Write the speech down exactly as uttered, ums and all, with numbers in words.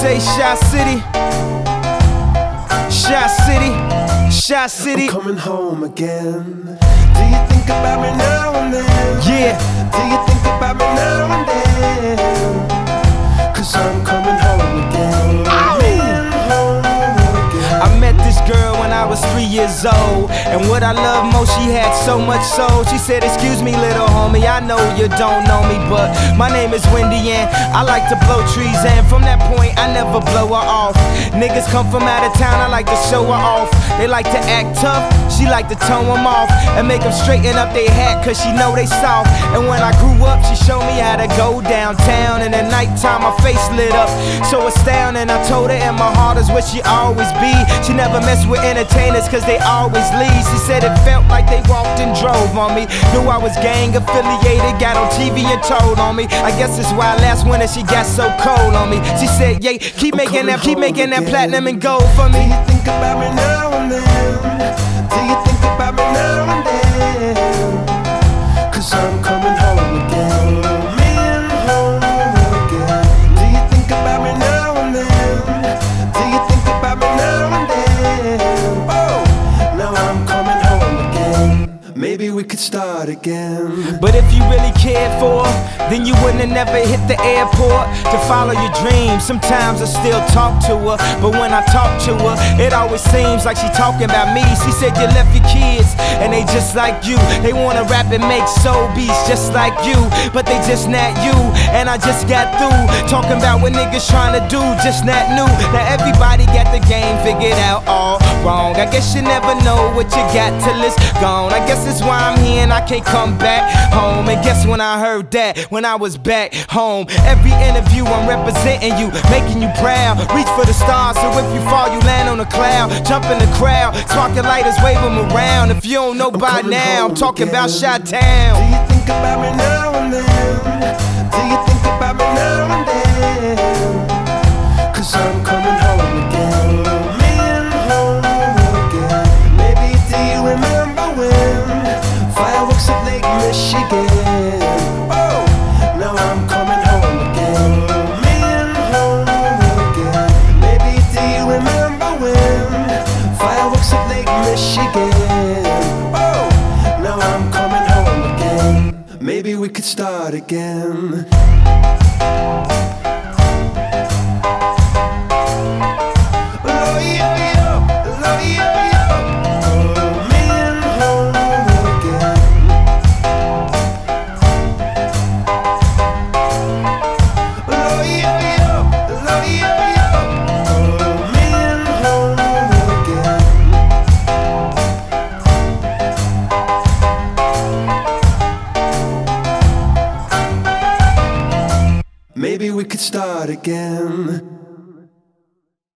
say Shy City, Shy City, Shy City. I'm coming home again. Do you think about me now and then? Yeah. Do you think about me now and then? Cause I'm coming home again. Coming home again. I met this girl when I was three years old, and what I love most, she had so much soul. She said, excuse me little homie, I know you don't know me, but my name is Wendy and I like to blow trees, and from that point I never blow her off. Niggas come from out of town, I like to show her off. They like to act tough, she like to tone them off and make them straighten up their hat, cause she know they soft. And when I grew up, she showed me how to go downtown, and at nighttime my face lit up so astounding. I told her, and my heart is where she always be. She never mess with entertainers cause they always leave. She said it felt like they walked and drove on me. Knew I was gang affiliated, got on T V and told on me. I guess it's why last winter she got so cold on me. She said, yeah, keep I'm making that, keep making again. that platinum and gold for me. Do you think about me now and then? Do you think about me now and then? Cause I'm coming home again. Coming home again. Do you think about me now and then? Do you think about me now and then? Oh, now I'm coming home again. Maybe we could start again. But if you really cared for her, then you wouldn't have never hit the airport to follow your dreams. Sometimes I still talk to her, but when I talk to her, it always seems like she talking about me. She said you left your kids, and they just like you. They wanna rap and make soul beats just like you, but they just not you. And I just got through talking about what niggas trying to do, just not new. Now everybody got the game figured out all wrong. I guess you never know what you got till it's gone. I guess that's why I'm here and I can't come back home. And guess when I heard that, when I was back home. Every interview I'm representing you, making you proud. Reach for the stars, so if you fall you land on a cloud. Jump in the crowd, sparking lighters, wave them around. If you don't know by now, I'm talking about Chi-Town. Do you think about me now and then? Do you think about me now and then? Cause I'm coming home again. Coming home again. Maybe do you remember when fireworks at Lake Michigan? Oh, now I'm coming home again. Coming home again. Maybe do you remember when fireworks at Lake Michigan? Oh, now I'm coming home again. Maybe we could start again. Oh, yo, yo. Oh, yo, yo. Coming home again. Oh, yo, yo. Oh, yo, yo. Coming home again. Maybe we could start again.